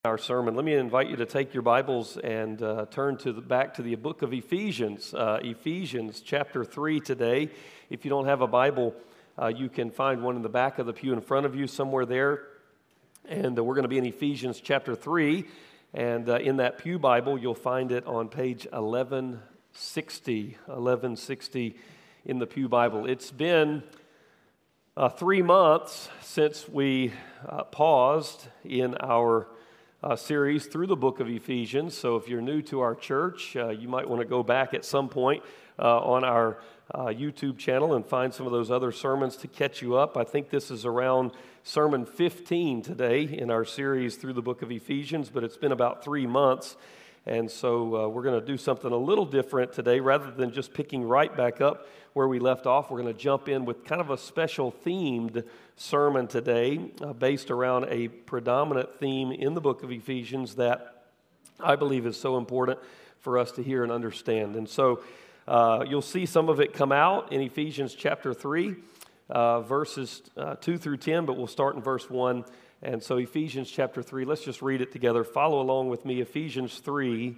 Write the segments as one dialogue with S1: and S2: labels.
S1: Our sermon. Let me invite you to take your Bibles and turn back to the book of Ephesians. Ephesians chapter 3 today. If you don't have a Bible, you can find one in the back of the pew in front of you somewhere there. And we're going to be in Ephesians chapter 3. And in that pew Bible, you'll find it on page 1160 in the pew Bible. It's been 3 months since we paused in our series through the book of Ephesians. So if you're new to our church, you might want to go back at some point on our YouTube channel and find some of those other sermons to catch you up. I think this is around sermon 15 today in our series through the book of Ephesians, but it's been about 3 months. And so we're going to do something a little different today. Rather than just picking right back up where we left off, we're going to jump in with kind of a special themed sermon today based around a predominant theme in the book of Ephesians that I believe is so important for us to hear and understand. And so you'll see some of it come out in Ephesians chapter 3, verses 2 through 10, but we'll start in verse 1. And so Ephesians chapter 3, let's just read it together. Follow along with me, Ephesians 3,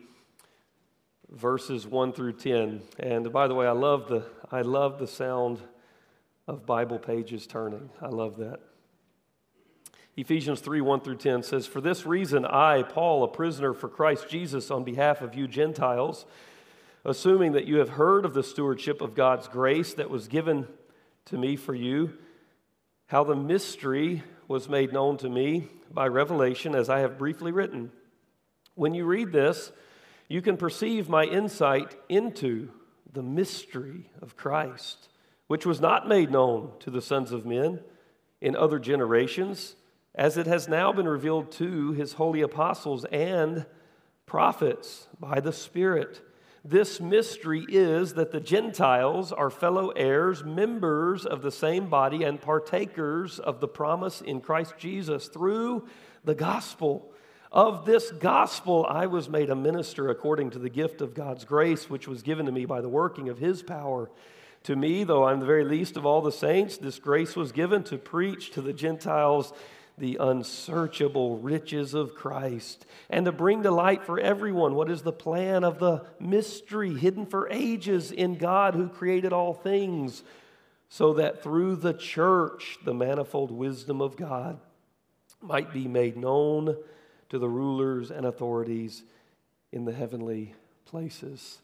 S1: verses 1 through 10. And by the way, I love the sound of Bible pages turning. I love that. Ephesians 3, 1 through 10 says, "For this reason I, Paul, a prisoner for Christ Jesus, on behalf of you Gentiles, assuming that you have heard of the stewardship of God's grace that was given to me for you, how the mystery was made known to me by revelation, as I have briefly written. When you read this, you can perceive my insight into the mystery of Christ, which was not made known to the sons of men in other generations, as it has now been revealed to his holy apostles and prophets by the Spirit. This mystery is that the Gentiles are fellow heirs, members of the same body, and partakers of the promise in Christ Jesus through the gospel. Of this gospel I was made a minister according to the gift of God's grace, which was given to me by the working of his power. To me, though I'm the very least of all the saints, this grace was given to preach to the Gentiles the unsearchable riches of Christ, and to bring to light for everyone what is the plan of the mystery hidden for ages in God who created all things, so that through the church the manifold wisdom of God might be made known to the rulers and authorities in the heavenly places."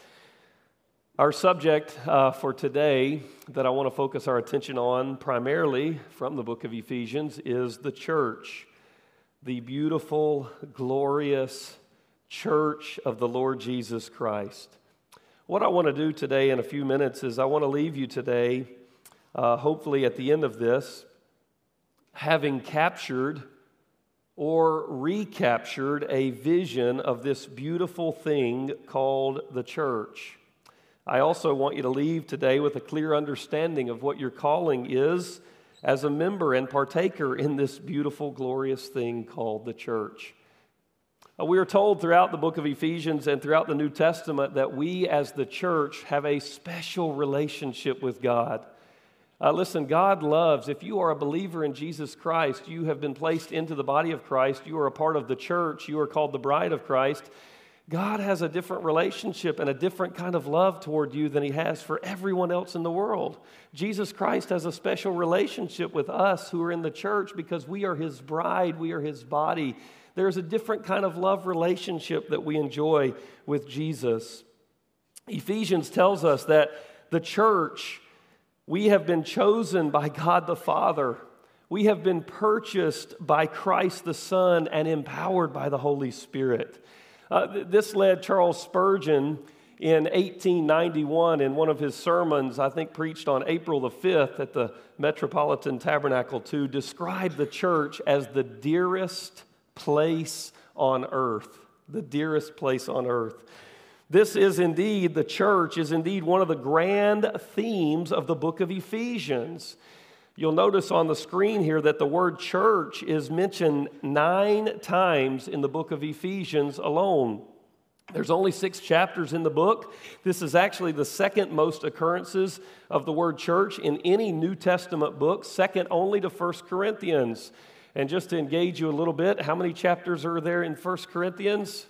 S1: Our subject for today that I want to focus our attention on primarily from the book of Ephesians is the church, the beautiful, glorious church of the Lord Jesus Christ. What I want to do today in a few minutes is I want to leave you today, hopefully at the end of this, having captured or recaptured a vision of this beautiful thing called the church. I also want you to leave today with a clear understanding of what your calling is as a member and partaker in this beautiful, glorious thing called the church. We are told throughout the book of Ephesians and throughout the New Testament that we as the church have a special relationship with God. Listen, God loves, if you are a believer in Jesus Christ, you have been placed into the body of Christ, you are a part of the church, you are called the bride of Christ. God has a different relationship and a different kind of love toward you than he has for everyone else in the world. Jesus Christ has a special relationship with us who are in the church because we are his bride, we are his body. There's a different kind of love relationship that we enjoy with Jesus. Ephesians tells us that the church, we have been chosen by God the Father. We have been purchased by Christ the Son and empowered by the Holy Spirit. This led Charles Spurgeon in 1891 in one of his sermons, I think preached on April the 5th at the Metropolitan Tabernacle, to describe the church as the dearest place on earth. The dearest place on earth. This is indeed, the church is indeed one of the grand themes of the book of Ephesians. You'll notice on the screen here that the word church is mentioned 9 times in the book of Ephesians alone. There's only 6 chapters in the book. This is actually the second most occurrences of the word church in any New Testament book, second only to 1 Corinthians. And just to engage you a little bit, how many chapters are there in 1 Corinthians?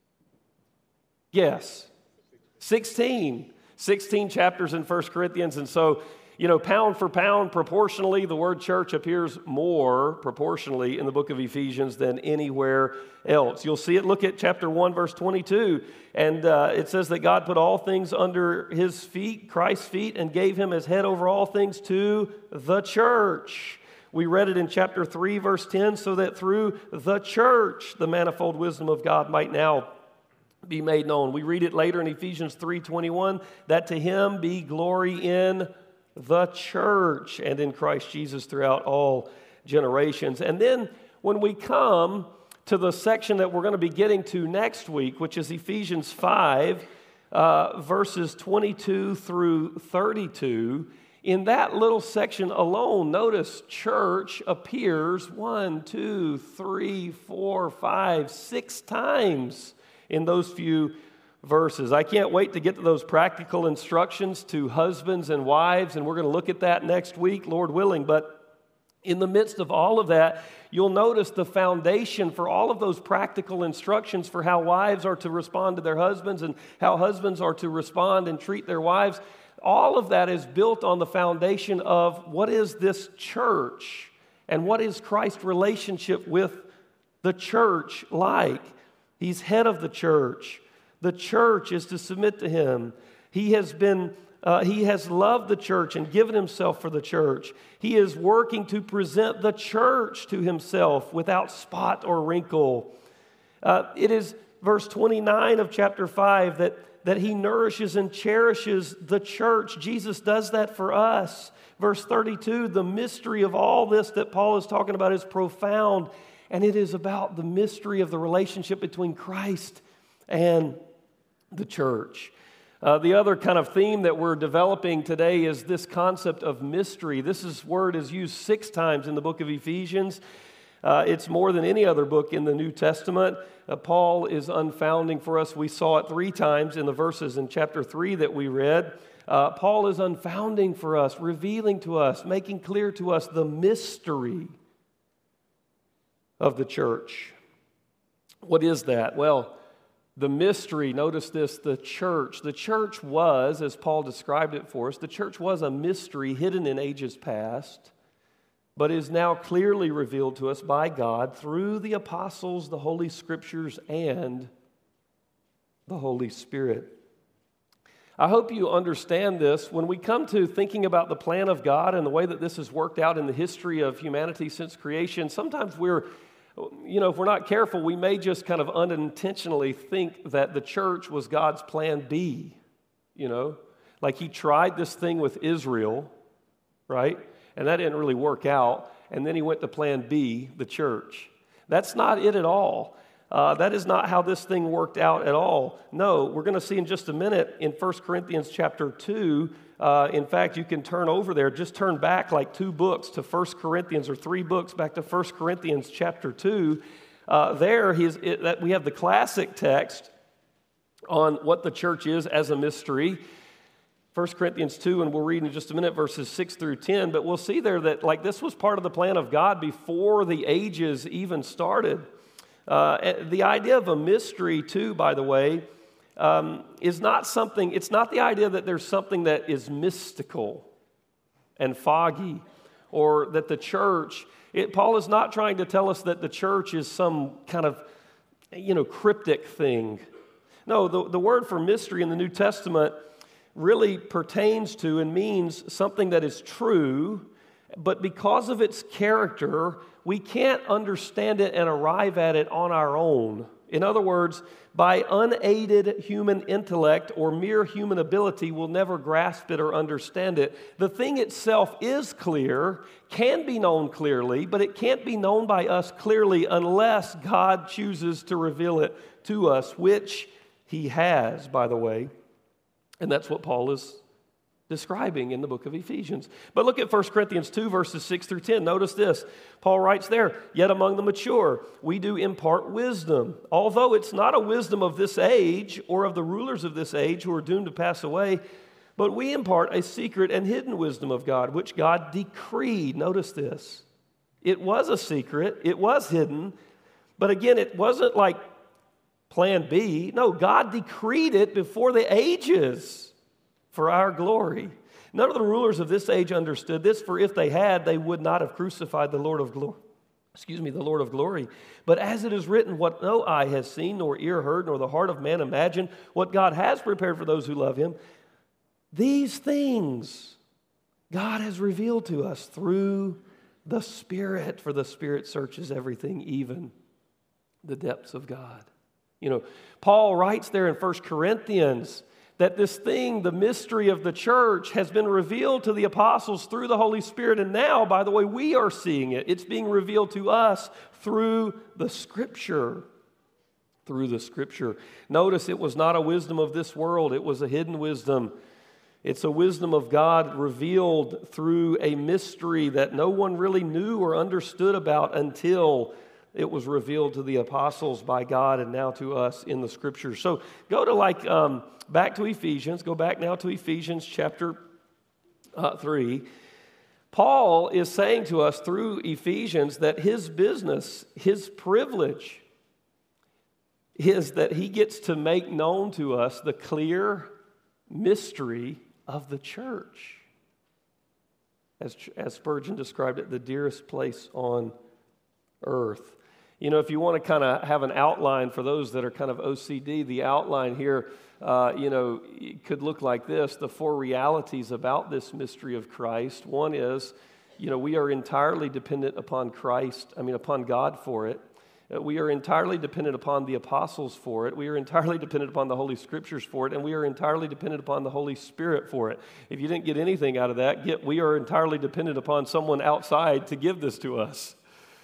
S1: Yes, 16. 16 chapters in 1 Corinthians. And so, pound for pound, proportionally, the word church appears more proportionally in the book of Ephesians than anywhere else. You'll see it. Look at chapter 1, verse 22. And it says that God put all things under his feet, Christ's feet, and gave him as head over all things to the church. We read it in chapter 3, verse 10, so that through the church, the manifold wisdom of God might now be made known. We read it later in Ephesians 3:21, that to him be glory in the church and in Christ Jesus throughout all generations. And then when we come to the section that we're going to be getting to next week, which is Ephesians 5, verses 22 through 32, in that little section alone, notice church appears 6 times in those few verses. I can't wait to get to those practical instructions to husbands and wives, and we're going to look at that next week, Lord willing. But in the midst of all of that, you'll notice the foundation for all of those practical instructions for how wives are to respond to their husbands and how husbands are to respond and treat their wives. All of that is built on the foundation of what is this church and what is Christ's relationship with the church like. He's head of the church. The church is to submit to him. He has loved the church and given himself for the church. He is working to present the church to himself without spot or wrinkle. It is verse 29 of chapter 5 that he nourishes and cherishes the church. Jesus does that for us. Verse 32, the mystery of all this that Paul is talking about is profound, and it is about the mystery of the relationship between Christ and the church. The other kind of theme that we're developing today is this concept of mystery. This word is used 6 times in the book of Ephesians. It's more than any other book in the New Testament. Paul is unfounding for us. We saw it 3 times in the verses in chapter 3 that we read. Paul is unfounding for us, revealing to us, making clear to us the mystery of the church. What is that? Well, the mystery, notice this, the church. The church was, as Paul described it for us, the church was a mystery hidden in ages past, but is now clearly revealed to us by God through the apostles, the Holy Scriptures, and the Holy Spirit. I hope you understand this. When we come to thinking about the plan of God and the way that this has worked out in the history of humanity since creation, sometimes if we're not careful, we may just kind of unintentionally think that the church was God's plan B, like he tried this thing with Israel, right? And that didn't really work out. And then he went to plan B, the church. That's not it at all. That is not how this thing worked out at all. No, we're going to see in just a minute in 1 Corinthians chapter 2. In fact, you can turn over there. Just turn back like 2 books to 1 Corinthians or 3 books back to 1 Corinthians chapter 2. We have the classic text on what the church is as a mystery. 1 Corinthians 2, and we'll read in just a minute verses 6 through 10, but we'll see there that this was part of the plan of God before the ages even started. The idea of a mystery too, by the way, is not something, it's not the idea that there's something that is mystical and foggy, or that the church, Paul is not trying to tell us that the church is some kind of, cryptic thing. No, the word for mystery in the New Testament really pertains to and means something that is true, but because of its character, we can't understand it and arrive at it on our own. In other words, by unaided human intellect or mere human ability, we'll never grasp it or understand it. The thing itself is clear, can be known clearly, but it can't be known by us clearly unless God chooses to reveal it to us, which he has, by the way. And that's what Paul is describing in the book of Ephesians. But look at 1 Corinthians 2, verses 6 through 10. Notice this. Paul writes there, "Yet among the mature, we do impart wisdom, although it's not a wisdom of this age or of the rulers of this age who are doomed to pass away, but we impart a secret and hidden wisdom of God, which God decreed," notice this, It was a secret. It was hidden. But again, it wasn't like plan B. No, God decreed it before the ages for our glory. None of the rulers of this age understood this, for if they had, they would not have crucified the Lord of glory. The Lord of glory. But as it is written, what no eye has seen, nor ear heard, nor the heart of man imagined, what God has prepared for those who love him, these things God has revealed to us through the Spirit, for the Spirit searches everything, even the depths of God. Paul writes there in 1 Corinthians that this thing, the mystery of the church, has been revealed to the apostles through the Holy Spirit. And now, by the way, we are seeing it. It's being revealed to us through the Scripture. Through the Scripture. Notice it was not a wisdom of this world. It was a hidden wisdom. It's a wisdom of God revealed through a mystery that no one really knew or understood about until it was revealed to the apostles by God and now to us in the Scriptures. So go to back to Ephesians. Go back now to Ephesians chapter 3. Paul is saying to us through Ephesians that his business, his privilege, is that he gets to make known to us the clear mystery of the church. As Spurgeon described it, the dearest place on earth. If you want to kind of have an outline for those that are kind of OCD, the outline here, it could look like this. The four realities about this mystery of Christ. One is, we are entirely dependent upon upon God for it. We are entirely dependent upon the apostles for it. We are entirely dependent upon the Holy Scriptures for it. And we are entirely dependent upon the Holy Spirit for it. If you didn't get anything out of that, we are entirely dependent upon someone outside to give this to us.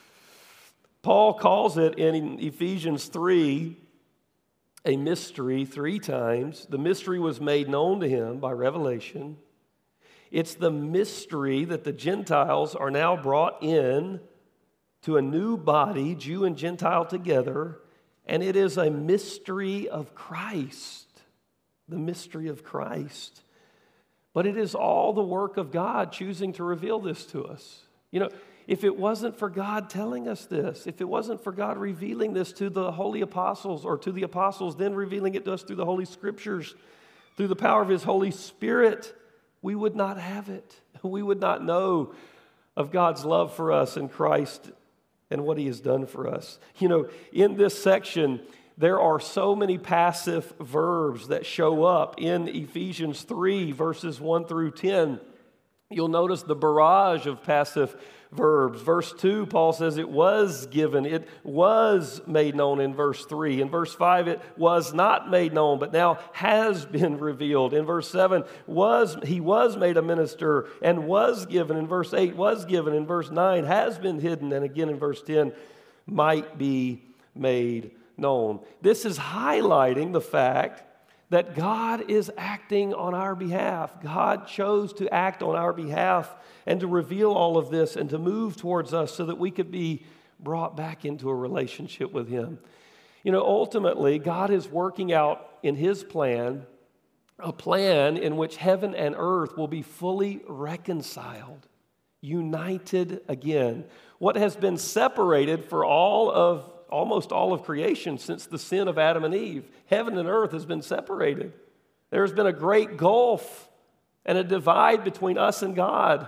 S1: Paul calls it in Ephesians 3 a mystery 3 times. The mystery was made known to him by revelation. It's the mystery that the Gentiles are now brought in to a new body, Jew and Gentile together, and it is a mystery of Christ. The mystery of Christ. But it is all the work of God choosing to reveal this to us. If it wasn't for God telling us this, if it wasn't for God revealing this to the holy apostles or to the apostles, then revealing it to us through the Holy Scriptures, through the power of His Holy Spirit, we would not have it. We would not know of God's love for us in Christ and what He has done for us. In this section, there are so many passive verbs that show up in Ephesians 3, verses 1 through 10. You'll notice the barrage of passive verbs. Verse 2, Paul says it was given. It was made known in verse 3. In verse 5, it was not made known, but now has been revealed. In verse 7, he was made a minister and was given. In verse 8, was given. In verse 9, has been hidden. And again in verse 10, might be made known. This is highlighting the fact that God is acting on our behalf. God chose to act on our behalf and to reveal all of this and to move towards us so that we could be brought back into a relationship with Him. Ultimately, God is working out in His plan, a plan in which heaven and earth will be fully reconciled, united again. What has been separated for almost all of creation since the sin of Adam and Eve. Heaven and earth has been separated. There has been a great gulf and a divide between us and God.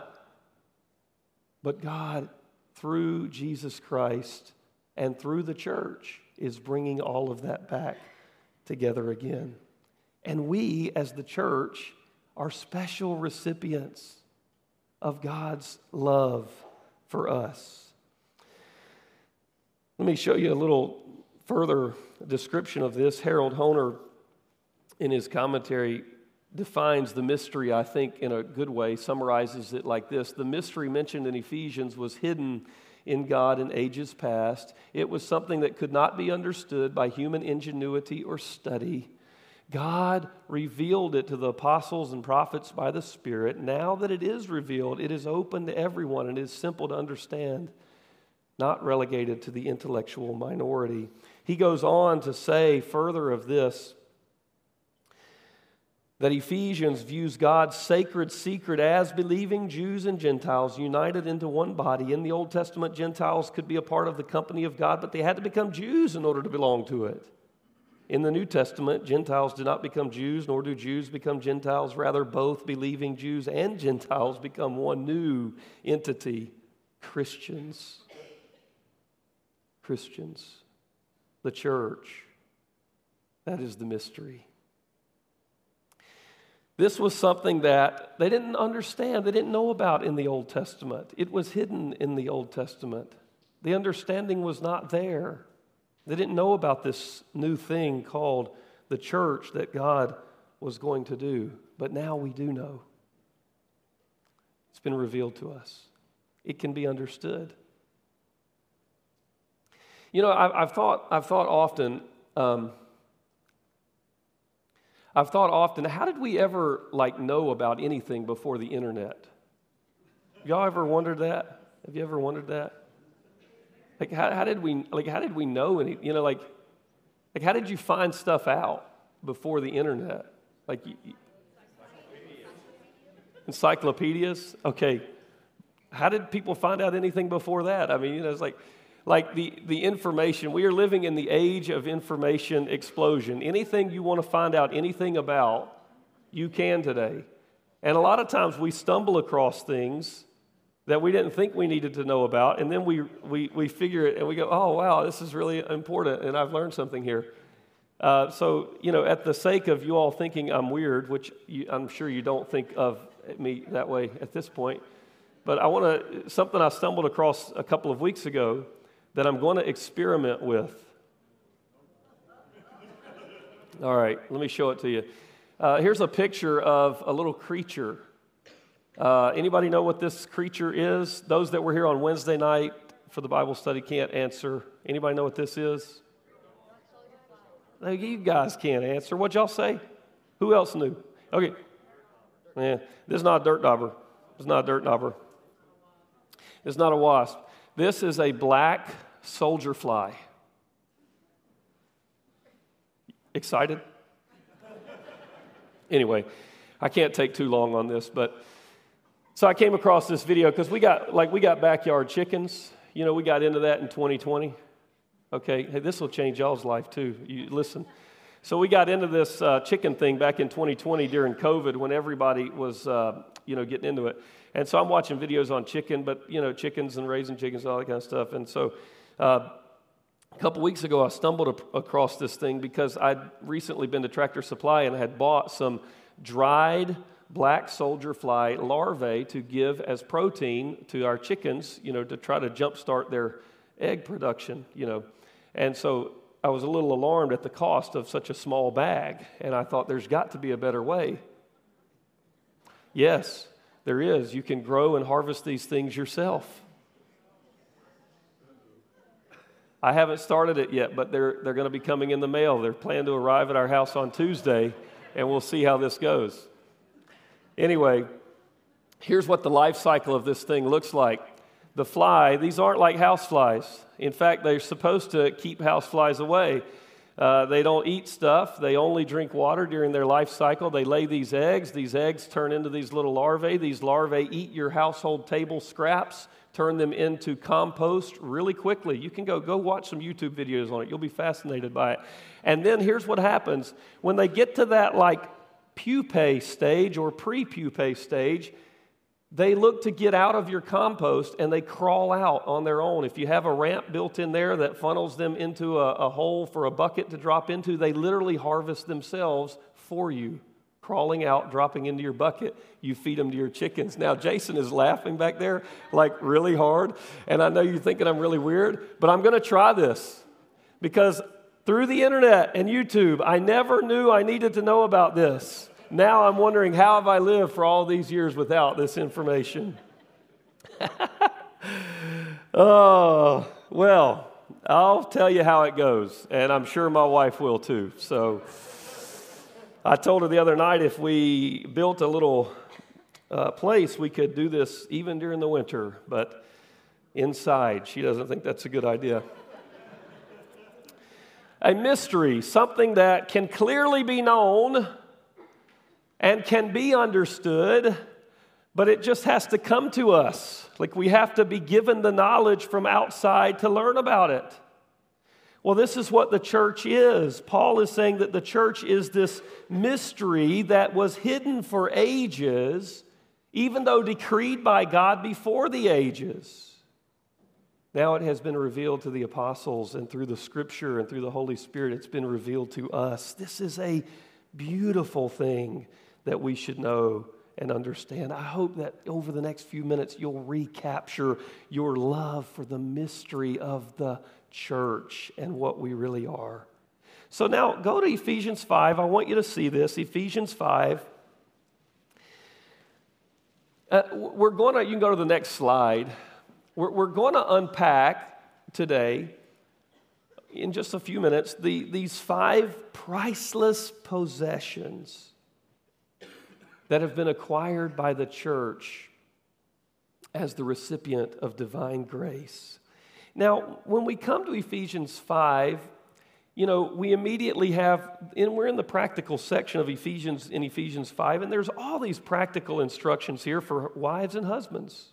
S1: But God, through Jesus Christ and through the church, is bringing all of that back together again. And we, as the church, are special recipients of God's love for us. Let me show you a little further description of this. Harold Hoehner, in his commentary, defines the mystery, I think, in a good way, summarizes it like this. The mystery mentioned in Ephesians was hidden in God in ages past. It was something that could not be understood by human ingenuity or study. God revealed it to the apostles and prophets by the Spirit. Now that it is revealed, it is open to everyone and it is simple to understand, not relegated to the intellectual minority. He goes on to say further of this, that Ephesians views God's sacred secret as believing Jews and Gentiles united into one body. In the Old Testament, Gentiles could be a part of the company of God, but they had to become Jews in order to belong to it. In the New Testament, Gentiles do not become Jews, nor do Jews become Gentiles. Rather, both believing Jews and Gentiles become one new entity, Christians. Christians. The church. That is the mystery. This was something that they didn't understand, they didn't know about in the Old Testament. It was hidden in the Old Testament. The understanding was not there. They didn't know about this new thing called the church that God was going to do. But now we do know. It's been revealed to us. It can be understood. You know, I've thought often, how did we ever know about anything before the internet? Y'all ever wondered that? Have you ever wondered that? How did we know any? You know, how did you find stuff out before the internet? Encyclopedias. Okay, how did people find out anything before that? I mean, you know, it's like the information. We are living in the age of information explosion. Anything you want to find out anything about, you can today. And a lot of times we stumble across things that we didn't think we needed to know about, and then we figure it and we go, oh, wow, this is really important, and I've learned something here. So, you know, at the sake of you all thinking I'm weird, which I'm sure you don't think of me that way at this point, but something I stumbled across a couple of weeks ago that I'm going to experiment with. All right, let me show it to you. Here's a picture of a little creature. Anybody know what this creature is? Those that were here on Wednesday night for the Bible study can't answer. Anybody know what this is? No, you guys can't answer. What'd y'all say? Who else knew? Okay. Yeah, this is not a dirt dauber. It's not a dirt dauber. It's not a wasp. This is a black soldier fly. Excited? Anyway, I can't take too long on this, but so I came across this video because we got backyard chickens. You know, we got into that in 2020. Okay, hey, this will change y'all's life too. You listen. So we got into this chicken thing back in 2020 during COVID when everybody was, getting into it. And so I'm watching videos on chicken, but, you know, chickens and raising chickens, all that kind of stuff. And so a couple weeks ago, I stumbled across this thing because I'd recently been to Tractor Supply and had bought some dried black soldier fly larvae to give as protein to our chickens, you know, to try to jumpstart their egg production, you know. And so I was a little alarmed at the cost of such a small bag, and I thought there's got to be a better way. Yes, there is. You can grow and harvest these things yourself. I haven't started it yet, but they're going to be coming in the mail. They're planned to arrive at our house on Tuesday, and we'll see how this goes. Anyway, here's what the life cycle of this thing looks like. The fly, these aren't like house flies. In fact, they're supposed to keep house flies away. They don't eat stuff. They only drink water during their life cycle. They lay these eggs. These eggs turn into these little larvae. These larvae eat your household table scraps, turn them into compost really quickly. You can go watch some YouTube videos on it. You'll be fascinated by it. And then here's what happens. When they get to that pupae stage or pre-pupae stage, they look to get out of your compost and they crawl out on their own. If you have a ramp built in there that funnels them into a hole for a bucket to drop into, they literally harvest themselves for you, crawling out, dropping into your bucket. You feed them to your chickens. Now, Jason is laughing back there really hard, and I know you're thinking I'm really weird, but I'm going to try this because through the internet and YouTube, I never knew I needed to know about this. Now I'm wondering, how have I lived for all these years without this information? Oh, well, I'll tell you how it goes, and I'm sure my wife will too. So I told her the other night if we built a little place, we could do this even during the winter, but inside, she doesn't think that's a good idea. A mystery, something that can clearly be known and can be understood, but it just has to come to us. Like we have to be given the knowledge from outside to learn about it. Well, this is what the church is. Paul is saying that the church is this mystery that was hidden for ages, even though decreed by God before the ages. Now it has been revealed to the apostles, and through the Scripture and through the Holy Spirit, it's been revealed to us. This is a beautiful thing that we should know and understand. I hope that over the next few minutes, you'll recapture your love for the mystery of the church and what we really are. So now go to Ephesians 5. I want you to see this. Ephesians 5. You can go to the next slide. We're going to unpack today, in just a few minutes, these 5 priceless possessions that have been acquired by the church as the recipient of divine grace. Now, when we come to Ephesians 5, we immediately have, and we're in the practical section of Ephesians 5, and there's all these practical instructions here for wives and husbands.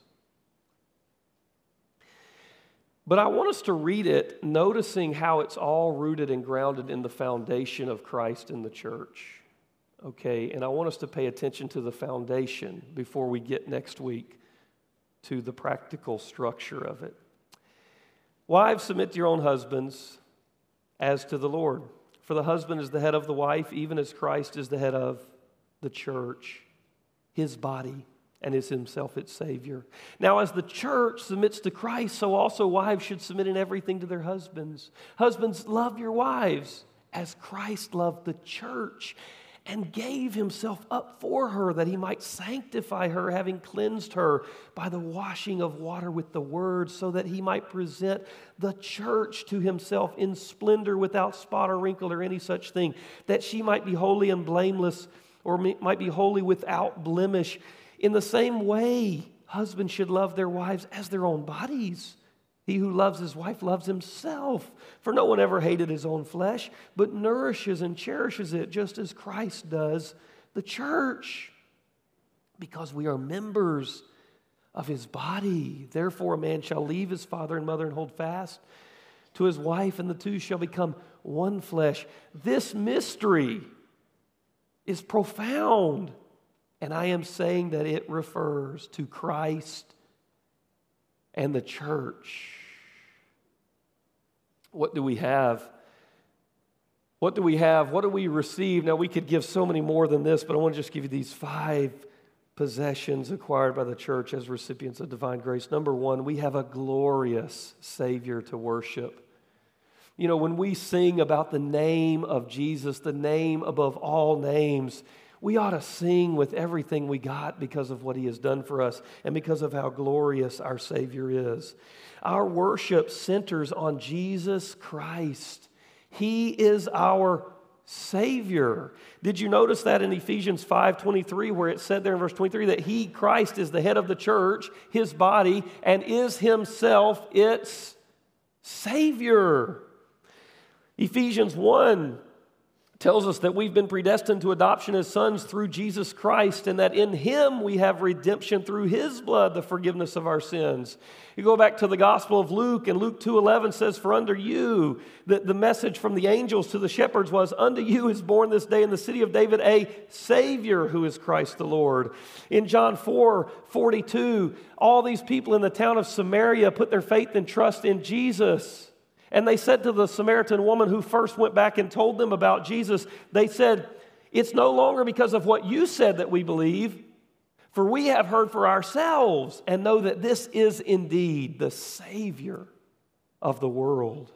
S1: But I want us to read it noticing how it's all rooted and grounded in the foundation of Christ in the church. Okay, and I want us to pay attention to the foundation before we get next week to the practical structure of it. Wives, submit to your own husbands as to the Lord. For the husband is the head of the wife, even as Christ is the head of the church, his body, and is himself its Savior. Now, as the church submits to Christ, so also wives should submit in everything to their husbands. Husbands, love your wives as Christ loved the church and gave himself up for her, that he might sanctify her, having cleansed her by the washing of water with the word, so that he might present the church to himself in splendor, without spot or wrinkle or any such thing, that she might be holy and blameless, or might be holy without blemish. In the same way, husbands should love their wives as their own bodies. He who loves his wife loves himself. For no one ever hated his own flesh, but nourishes and cherishes it, just as Christ does the church, because we are members of his body. Therefore, a man shall leave his father and mother and hold fast to his wife, and the two shall become one flesh. This mystery is profound, and I am saying that it refers to Christ and the church. What do we have? What do we have? What do we receive? Now, we could give so many more than this, but I want to just give you these 5 possessions acquired by the church as recipients of divine grace. Number 1, we have a glorious Savior to worship. When we sing about the name of Jesus, the name above all names, we ought to sing with everything we got because of what he has done for us and because of how glorious our Savior is. Our worship centers on Jesus Christ. He is our Savior. Did you notice that in Ephesians 5:23, where it said there in verse 23 that he, Christ, is the head of the church, his body, and is himself its Savior? Ephesians 1 tells us that we've been predestined to adoption as sons through Jesus Christ, and that in him we have redemption through his blood, the forgiveness of our sins. You go back to the Gospel of Luke, and Luke 2:11 says, for unto you, the message from the angels to the shepherds was, unto you is born this day in the city of David a Savior, who is Christ the Lord. In John 4:42, all these people in the town of Samaria put their faith and trust in Jesus. And they said to the Samaritan woman who first went back and told them about Jesus, they said, it's no longer because of what you said that we believe, for we have heard for ourselves and know that this is indeed the Savior of the world.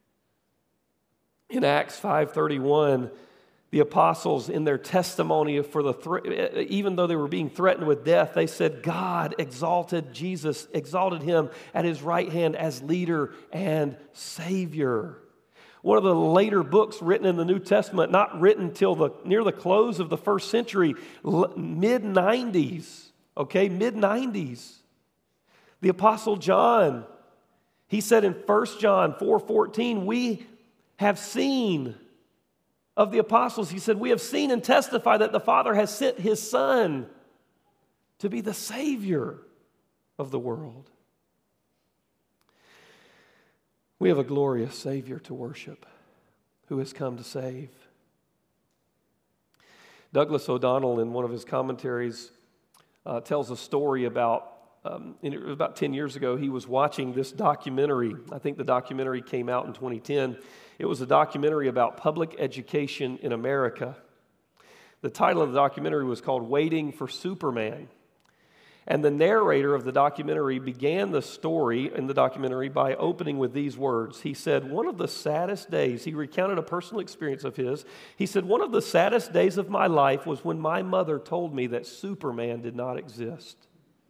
S1: In Acts 5:31, the apostles, in their testimony even though they were being threatened with death, they said God exalted him at his right hand as leader and Savior. One of the later books written in the New Testament, not written till near the close of the first century, mid-90s, mid-90s. The Apostle John, he said in 1 John 4:14, we have seen of the apostles, he said, "We have seen and testify that the Father has sent his Son to be the Savior of the world." We have a glorious Savior to worship who has come to save. Douglas O'Donnell, in one of his commentaries, tells a story about 10 years ago, he was watching this documentary. I think the documentary came out in 2010. It was a documentary about public education in America. The title of the documentary was called "Waiting for Superman." And the narrator of the documentary began the story in the documentary by opening with these words. He said, "One of the saddest days," he recounted a personal experience of his. He said, "One of the saddest days of my life was when my mother told me that Superman did not exist."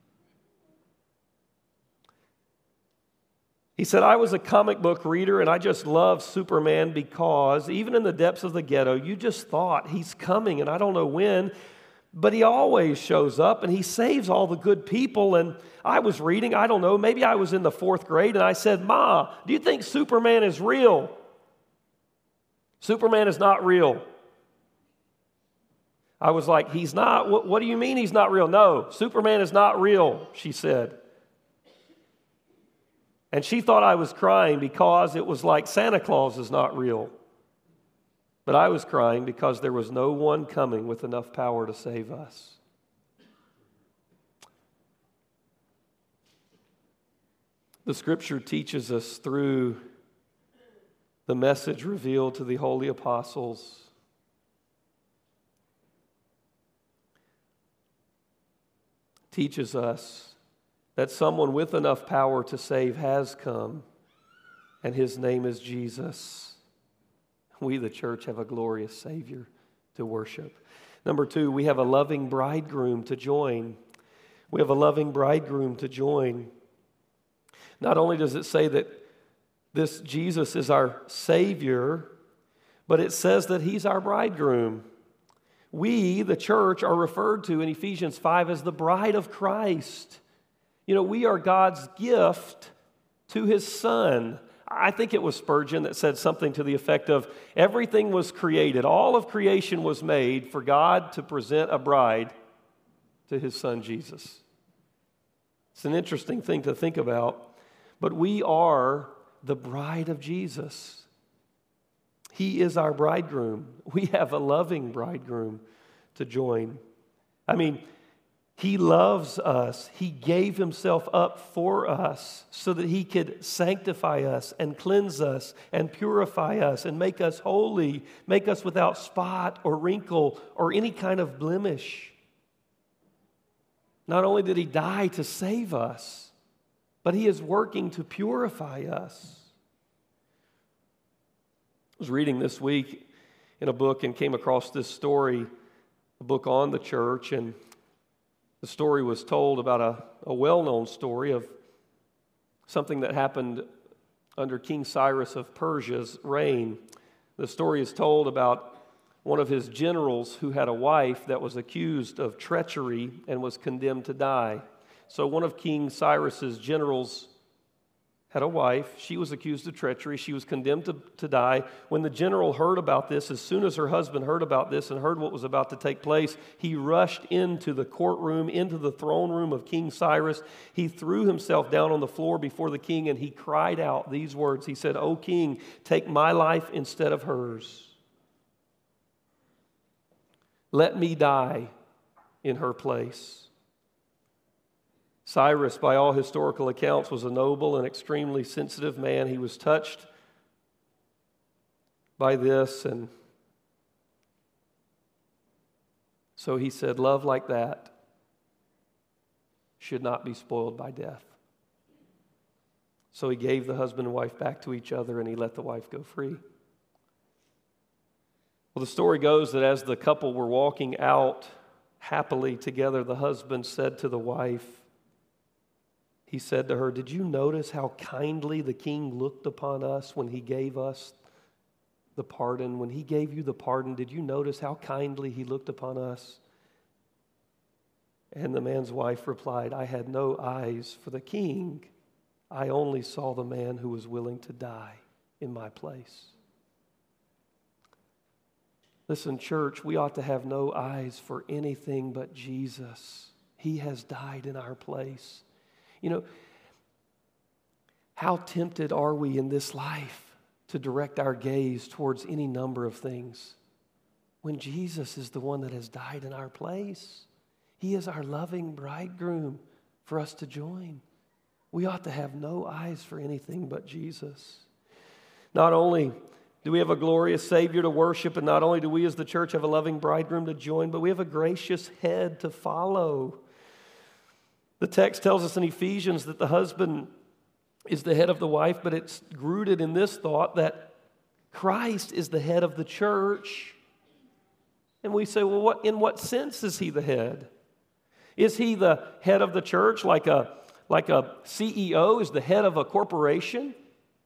S1: He said, "I was a comic book reader and I just loved Superman because even in the depths of the ghetto, you just thought he's coming and I don't know when, but he always shows up and he saves all the good people." And I was reading, I don't know, maybe I was in the 4th grade, and I said, "Ma, do you think Superman is real?" "Superman is not real." I was like, "He's not? What do you mean he's not real?" "No, Superman is not real," she said. And she thought I was crying because it was like Santa Claus is not real. But I was crying because there was no one coming with enough power to save us. The Scripture teaches us through the message revealed to the holy apostles teaches us that someone with enough power to save has come, and his name is Jesus. We, the church, have a glorious Savior to worship. Number 2, we have a loving bridegroom to join. We have a loving bridegroom to join. Not only does it say that this Jesus is our Savior, but it says that he's our bridegroom. We, the church, are referred to in Ephesians 5 as the bride of Christ. You know, we are God's gift to his Son. I think it was Spurgeon that said something to the effect of, everything was created, all of creation was made for God to present a bride to his Son Jesus. It's an interesting thing to think about, but we are the bride of Jesus. He is our bridegroom. We have a loving bridegroom to join. I mean, he loves us. He gave himself up for us so that he could sanctify us and cleanse us and purify us and make us holy, make us without spot or wrinkle or any kind of blemish. Not only did he die to save us, but he is working to purify us. I was reading this week in a book and came across this story, a book on the church, and the story was told about a well-known story of something that happened under King Cyrus of Persia's reign. The story is told about one of his generals who had a wife that was accused of treachery and was condemned to die. So one of King Cyrus's generals had a wife. She was accused of treachery. She was condemned to die. When the general heard about this, as soon as her husband heard about this and heard what was about to take place, he rushed into the courtroom, into the throne room of King Cyrus. He threw himself down on the floor before the king and he cried out these words. He said, "O king, take my life instead of hers. Let me die in her place." Cyrus, by all historical accounts, was a noble and extremely sensitive man. He was touched by this, and so he said, love like that should not be spoiled by death. So he gave the husband and wife back to each other, and he let the wife go free. Well, the story goes that as the couple were walking out happily together, the husband said to the wife, he said to her, "Did you notice how kindly the king looked upon us when he gave us the pardon? When he gave you the pardon, did you notice how kindly he looked upon us?" And the man's wife replied, "I had no eyes for the king. I only saw the man who was willing to die in my place." Listen, church, we ought to have no eyes for anything but Jesus. He has died in our place. You know, how tempted are we in this life to direct our gaze towards any number of things when Jesus is the one that has died in our place? He is our loving bridegroom for us to join. We ought to have no eyes for anything but Jesus. Not only do we have a glorious Savior to worship, and not only do we as the church have a loving bridegroom to join, but we have a gracious head to follow. The text tells us in Ephesians that the husband is the head of the wife, but it's rooted in this thought that Christ is the head of the church. And we say, well, in what sense is he the head? Is he the head of the church like a CEO is the head of a corporation?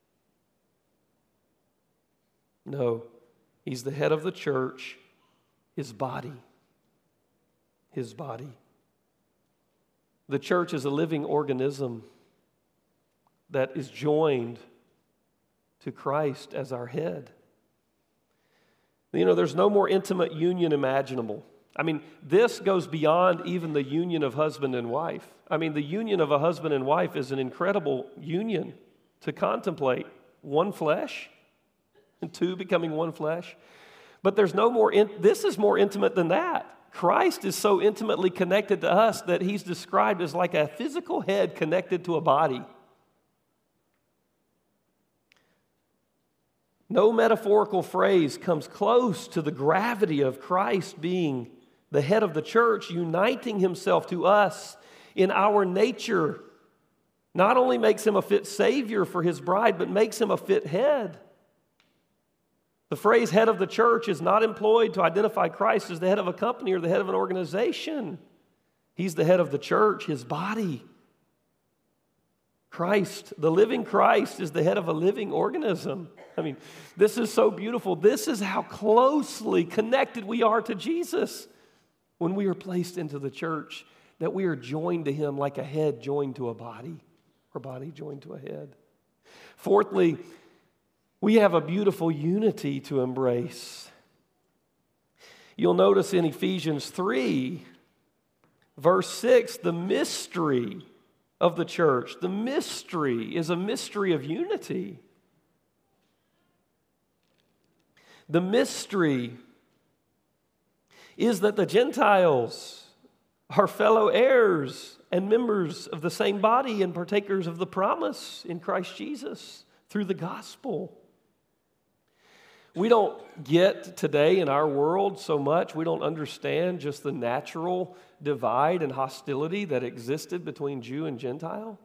S1: No, he's the head of the church, his body. His body. The church is a living organism that is joined to Christ as our head. You know, there's no more intimate union imaginable. I mean, this goes beyond even the union of husband and wife. I mean, the union of a husband and wife is an incredible union to contemplate. One flesh, and two becoming one flesh. But there's no more, this is more intimate than that. Christ is so intimately connected to us that he's described as like a physical head connected to a body. No metaphorical phrase comes close to the gravity of Christ being the head of the church, uniting himself to us in our nature. Not only makes him a fit Savior for his bride, but makes him a fit head. The phrase head of the church is not employed to identify Christ as the head of a company or the head of an organization. He's the head of the church, his body. Christ, the living Christ, is the head of a living organism. I mean, this is so beautiful. This is how closely connected we are to Jesus when we are placed into the church, that we are joined to him like a head joined to a body, or body joined to a head. Fourthly, we have a beautiful unity to embrace. You'll notice in Ephesians 3, verse 6, the mystery of the church. The mystery is a mystery of unity. The mystery is that the Gentiles are fellow heirs and members of the same body and partakers of the promise in Christ Jesus through the gospel. We don't get today in our world so much, we don't understand just the natural divide and hostility that existed between Jew and Gentile.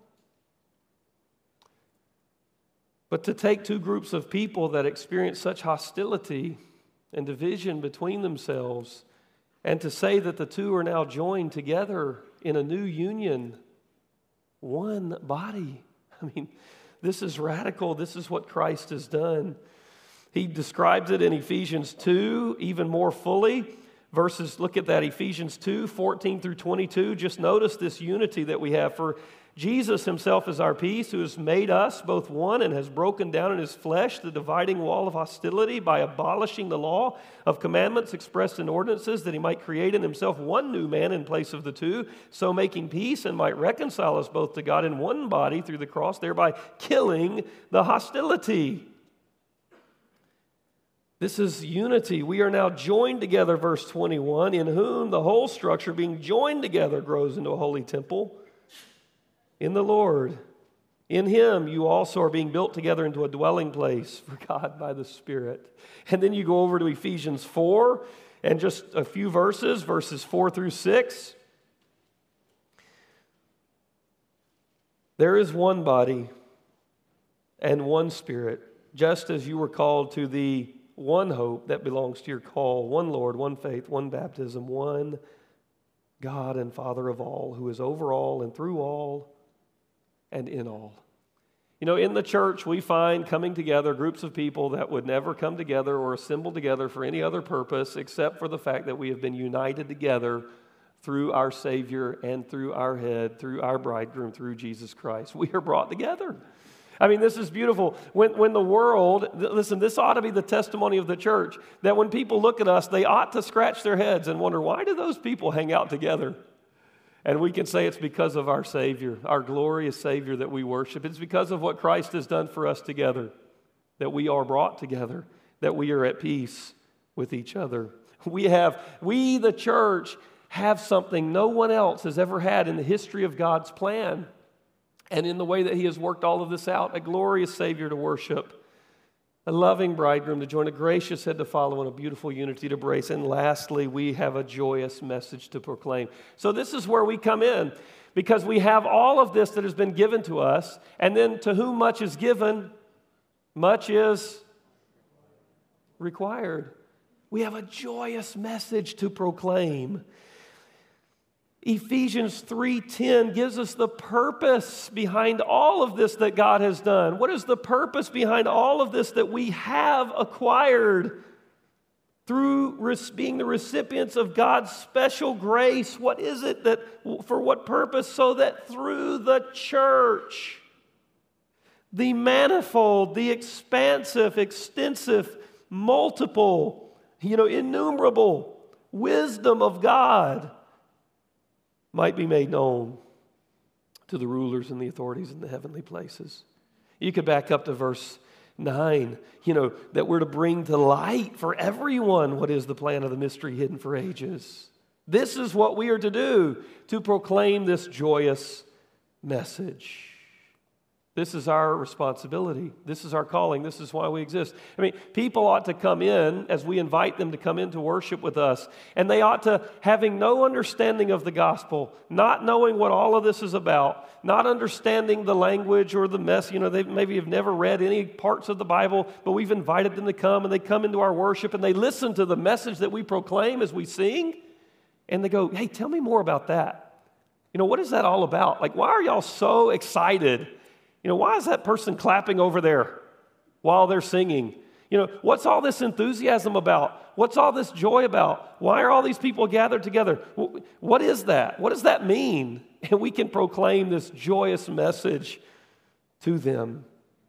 S1: But to take two groups of people that experience such hostility and division between themselves, and to say that the two are now joined together in a new union, one body. I mean, this is radical. This is what Christ has done. He describes it in Ephesians 2 even more fully. Look at that, Ephesians 2, 14 through 22. Just notice this unity that we have. For Jesus himself is our peace, who has made us both one and has broken down in his flesh the dividing wall of hostility by abolishing the law of commandments expressed in ordinances, that he might create in himself one new man in place of the two, so making peace, and might reconcile us both to God in one body through the cross, thereby killing the hostility. This is unity. We are now joined together, verse 21, in whom the whole structure being joined together grows into a holy temple in the Lord. In him you also are being built together into a dwelling place for God by the Spirit. And then you go over to Ephesians 4 and just a few verses 4 through 6. There is one body and one Spirit, just as you were called to the one hope that belongs to your call, one Lord, one faith, one baptism, one God and Father of all, who is over all and through all and in all. You know, in the church, we find coming together groups of people that would never come together or assemble together for any other purpose except for the fact that we have been united together through our Savior and through our head, through our bridegroom, through Jesus Christ. We are brought together. I mean, this is beautiful. When the world, listen, this ought to be the testimony of the church, that when people look at us, they ought to scratch their heads and wonder, why do those people hang out together? And we can say it's because of our Savior, our glorious Savior that we worship. It's because of what Christ has done for us together, that we are brought together, that we are at peace with each other. We, the church, have something no one else has ever had in the history of God's plan and in the way that He has worked all of this out. A glorious Savior to worship, a loving bridegroom to join, a gracious head to follow, and a beautiful unity to embrace. And lastly, we have a joyous message to proclaim. So this is where we come in, because we have all of this that has been given to us, and then to whom much is given, much is required. We have a joyous message to proclaim. Ephesians 3:10 gives us the purpose behind all of this that God has done. What is the purpose behind all of this that we have acquired through being the recipients of God's special grace? What is it that, for what purpose? So that through the church, the manifold, the expansive, extensive, multiple, innumerable wisdom of God might be made known to the rulers and the authorities in the heavenly places. You could back up to verse 9, that we're to bring to light for everyone what is the plan of the mystery hidden for ages. This is what we are to do, to proclaim this joyous message. This is our responsibility. This is our calling. This is why we exist. I mean, people ought to come in as we invite them to come in to worship with us, and they ought to, having no understanding of the gospel, not knowing what all of this is about, not understanding the language or the mess, they maybe have never read any parts of the Bible, but we've invited them to come, and they come into our worship, and they listen to the message that we proclaim as we sing, and they go, hey, tell me more about that. What is that all about? Like, why are y'all so excited? Why is that person clapping over there while they're singing? What's all this enthusiasm about? What's all this joy about? Why are all these people gathered together? What is that? What does that mean? And we can proclaim this joyous message to them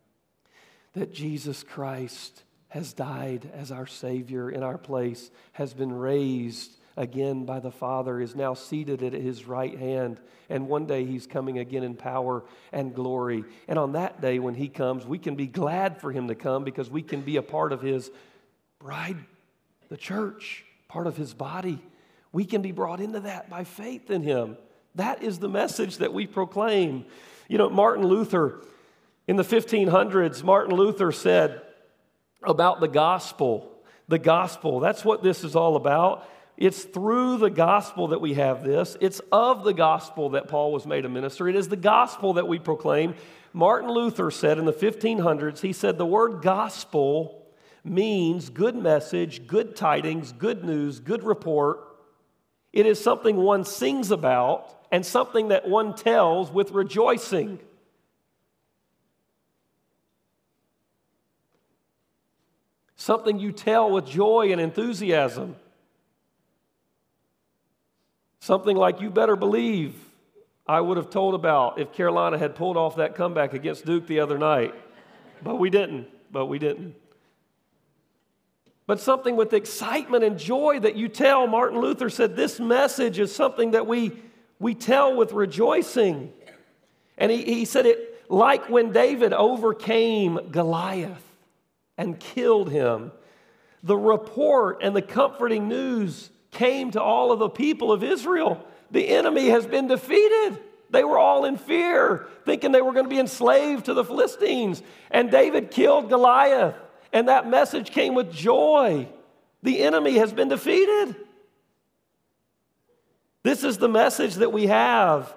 S1: that Jesus Christ has died as our Savior in our place, has been raised again by the Father, is now seated at His right hand, and one day He's coming again in power and glory. And on that day when He comes, we can be glad for Him to come, because we can be a part of His bride, the church, part of His body. We can be brought into that by faith in Him. That is the message that we proclaim. Martin Luther, in the 1500s, Martin Luther said about the gospel, that's what this is all about. It's through the gospel that we have this. It's of the gospel that Paul was made a minister. It is the gospel that we proclaim. Martin Luther said in the 1500s, he said the word gospel means good message, good tidings, good news, good report. It is something one sings about and something that one tells with rejoicing. Something you tell with joy and enthusiasm. Something like, you better believe I would have told about if Carolina had pulled off that comeback against Duke the other night. But we didn't. But something with excitement and joy that you tell. Martin Luther said this message is something that we tell with rejoicing. And he said it like when David overcame Goliath and killed him. The report and the comforting news came to all of the people of Israel. The enemy has been defeated. They were all in fear, thinking they were going to be enslaved to the Philistines. And David killed Goliath, and that message came with joy. The enemy has been defeated. This is the message that we have,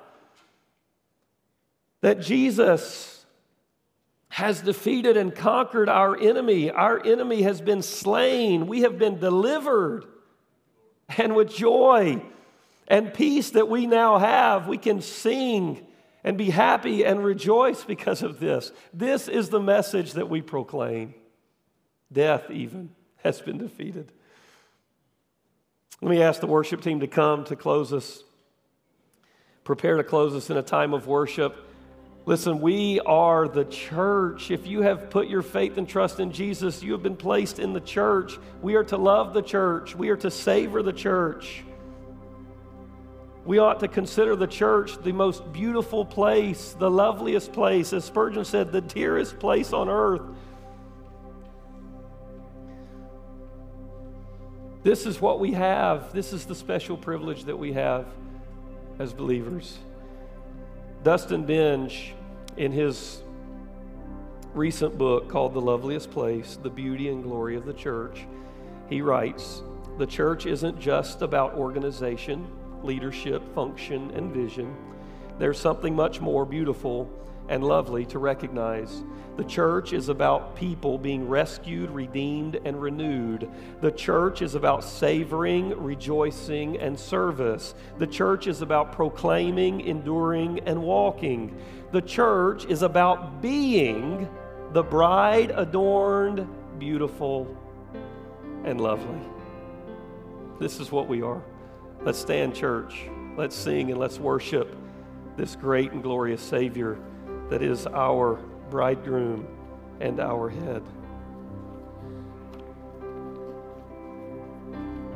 S1: that Jesus has defeated and conquered our enemy. Our enemy has been slain. We have been delivered. And with joy and peace that we now have, we can sing and be happy and rejoice because of this. This is the message that we proclaim. Death even has been defeated. Let me ask the worship team to come to close us, prepare to close us in a time of worship. Listen, we are the church. If you have put your faith and trust in Jesus, you have been placed in the church. We are to love the church. We are to savor the church. We ought to consider the church the most beautiful place, the loveliest place. As Spurgeon said, the dearest place on earth. This is what we have. This is the special privilege that we have as believers. Dustin Benge, in his recent book called The Loveliest Place, The Beauty and Glory of the Church, he writes, "The church isn't just about organization, leadership, function, and vision. There's something much more beautiful and lovely to recognize. The church is about people being rescued, redeemed, and renewed. The church is about savoring, rejoicing, and service. The church is about proclaiming, enduring, and walking. The church is about being the bride adorned, beautiful, and lovely." This is what we are. Let's stand, church. Let's sing and let's worship this great and glorious Savior that is our bridegroom and our head.